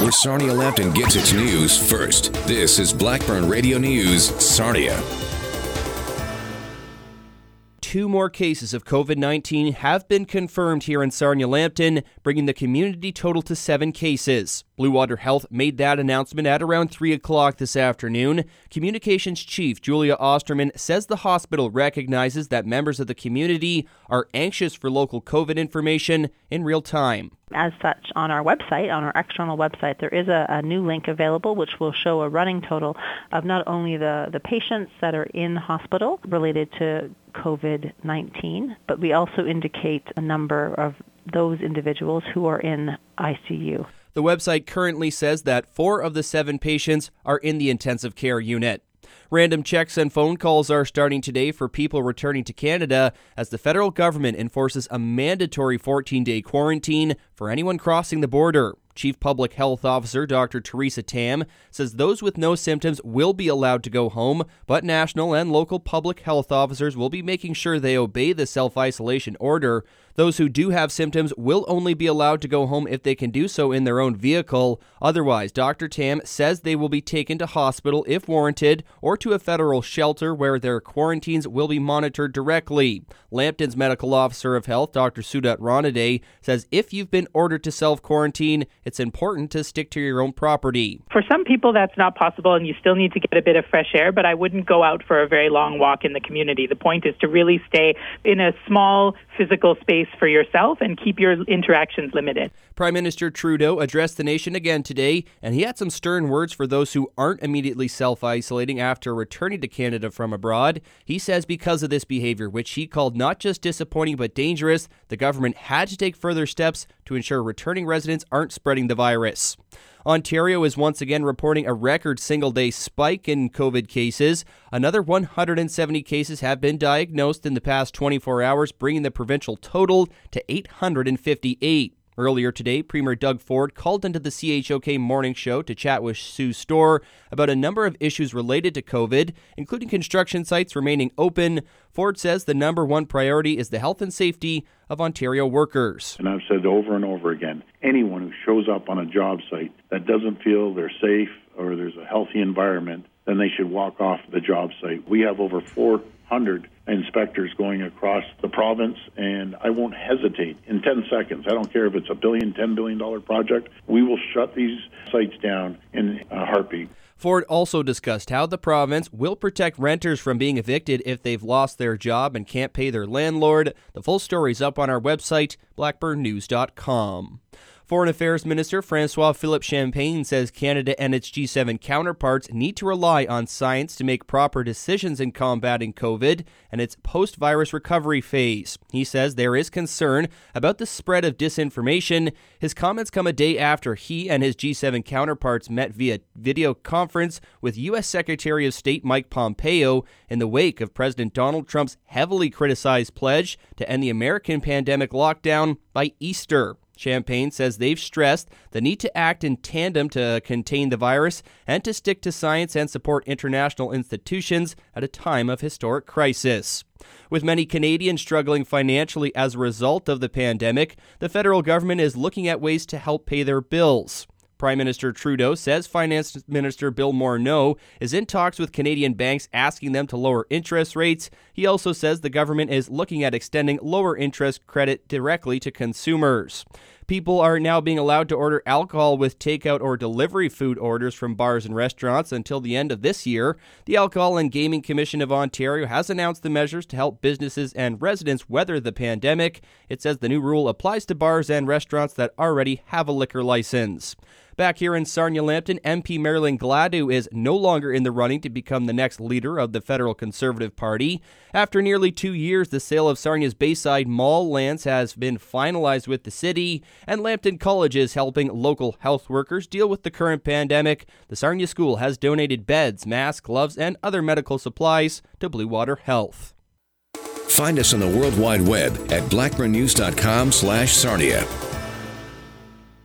where Sarnia Lambton gets its news first. This is Blackburn Radio News, Sarnia. 2 more cases of COVID-19 have been confirmed here in Sarnia Lambton, bringing the community total to 7 cases. Blue Water Health made that announcement at around 3 o'clock this afternoon. Communications Chief Julia Osterman says the hospital recognizes that members of the community are anxious for local COVID information in real time. As such, on our website, on our external website, there is a new link available which will show a running total of not only the patients that are in hospital related to COVID-19, but we also indicate a number of those individuals who are in ICU. The website currently says that 4 of the 7 patients are in the intensive care unit. Random checks and phone calls are starting today for people returning to Canada as the federal government enforces a mandatory 14-day quarantine for anyone crossing the border. Chief Public Health Officer Dr. Teresa Tam says those with no symptoms will be allowed to go home, but national and local public health officers will be making sure they obey the self-isolation order. Those who do have symptoms will only be allowed to go home if they can do so in their own vehicle. Otherwise, Dr. Tam says they will be taken to hospital if warranted or to a federal shelter where their quarantines will be monitored directly. Lambton's Medical Officer of Health, Dr. Sudat Ranade, says if you've been ordered to self-quarantine, it's important to stick to your own property. For some people, that's not possible, and you still need to get a bit of fresh air, but I wouldn't go out for a very long walk in the community. The point is to really stay in a small physical space for yourself and keep your interactions limited. Prime Minister Trudeau addressed the nation again today, and he had some stern words for those who aren't immediately self-isolating after returning to Canada from abroad. He says because of this behavior, which he called not just disappointing but dangerous, the government had to take further steps to ensure returning residents aren't spreading the virus. Ontario is once again reporting a record single-day spike in COVID cases. Another 170 cases have been diagnosed in the past 24 hours, bringing the provincial total to 858. Earlier today, Premier Doug Ford called into the CHOK Morning Show to chat with Sue Storr about a number of issues related to COVID, including construction sites remaining open. Ford says the number one priority is the health and safety of Ontario workers. And I've said over and over again, anyone who shows up on a job site that doesn't feel they're safe or there's a healthy environment, then they should walk off the job site. We have over 400 inspectors going across the province, and I won't hesitate in 10 seconds. I don't care if it's a $10 billion project. We will shut these sites down in a heartbeat. Ford also discussed how the province will protect renters from being evicted if they've lost their job and can't pay their landlord. The full story's up on our website, blackburnnews.com. Foreign Affairs Minister François-Philippe Champagne says Canada and its G7 counterparts need to rely on science to make proper decisions in combating COVID and its post-virus recovery phase. He says there is concern about the spread of disinformation. His comments come a day after he and his G7 counterparts met via video conference with U.S. Secretary of State Mike Pompeo in the wake of President Donald Trump's heavily criticized pledge to end the American pandemic lockdown by Easter. Champagne says they've stressed the need to act in tandem to contain the virus and to stick to science and support international institutions at a time of historic crisis. With many Canadians struggling financially as a result of the pandemic, the federal government is looking at ways to help pay their bills. Prime Minister Trudeau says Finance Minister Bill Morneau is in talks with Canadian banks asking them to lower interest rates. He also says the government is looking at extending lower interest credit directly to consumers. People are now being allowed to order alcohol with takeout or delivery food orders from bars and restaurants until the end of this year. The Alcohol and Gaming Commission of Ontario has announced the measures to help businesses and residents weather the pandemic. It says the new rule applies to bars and restaurants that already have a liquor license. Back here in Sarnia Lambton, MP Marilyn Gladu is no longer in the running to become the next leader of the federal Conservative Party. After nearly 2 years, the sale of Sarnia's Bayside Mall lands has been finalized with the city, and Lambton College is helping local health workers deal with the current pandemic. The Sarnia School has donated beds, masks, gloves, and other medical supplies to Blue Water Health. Find us on the World Wide Web at blackburnnews.com/Sarnia.